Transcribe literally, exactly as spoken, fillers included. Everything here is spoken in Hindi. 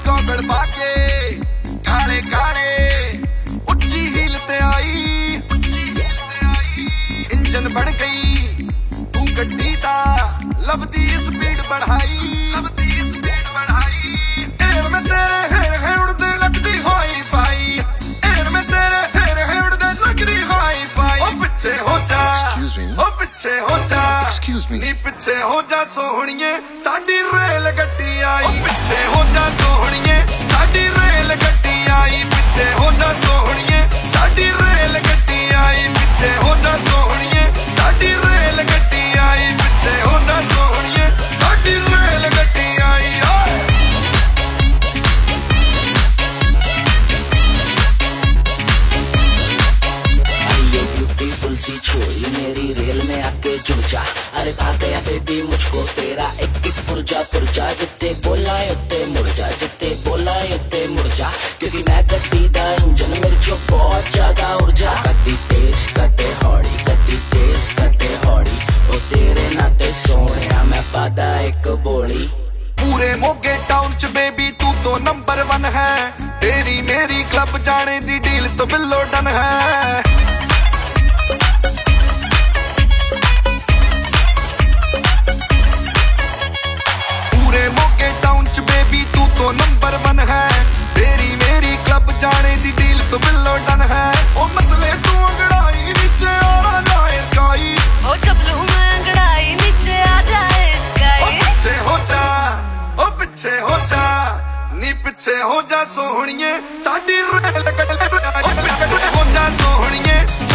गॉगल पाके काले काले उच्ची हील ते आई इंजन बन गई तू गड्डी दा लभदी स्पीड बढ़ाई लभदी स्पीड बढ़ाई एयर में तेरे हेर है उड़दे लगदी हाई फाई एयर में तेरे हेर है उड़दे लगदी हाई फाई ओ पिछे हो जा Excuse me. ओ पिछे हो जा Excuse me. नी पिछे हो जा सोहणिए साडी रेल गड्डी आई ओ पिछे हो जा सोहणिए साडी रेल गड्डी आई पिछे हो जा सोहणिए साडी रेल गड्डी आई पिछे हो जा सोहणिए साडी रेल गड्डी आई पिछे हो जा सोहणिए साडी रेल गड्डी आई ओए ये ब्यूटीफुल सी छोरी मेरी रेल में आके जुड़ जा अरे भाग गया बेबी मुझको तेरा एक एक पुरजा पुरजा जिते बोला उत्ते मुड़ जा जिते बोला उत्ते मुड़ जा क्योंकि मैं गड्डी दा इंजन मेरे चो बहुत ज्यादा ऊर्जा कदी तेज कदे हौली कदी तेज कदे हौली ओ तेरे नाते सोहणिया मैं पादा एक बोली पूरे मोगे टाउन च बेबी तू तो नंबर वन है तेरी मेरी क्लब जाने दी डील तो बिल्लो डन है पूरे मोगे टाउन च बेबी तू तो नंबर वन है तेरी मेरी क्लब जाने दी डील तो बिल्लो डन है ओ मतले तू अंगड़ाई नीचे आ जाए स्काई ओ चपलू मैं अंगड़ाई नीचे आ जाए ओ स्काई पिछे हो जा ओ पिछे हो जा नी पिछे हो जा सोहणिए साडी रेल गड्डी ओ पिछे हो जा सोहणिए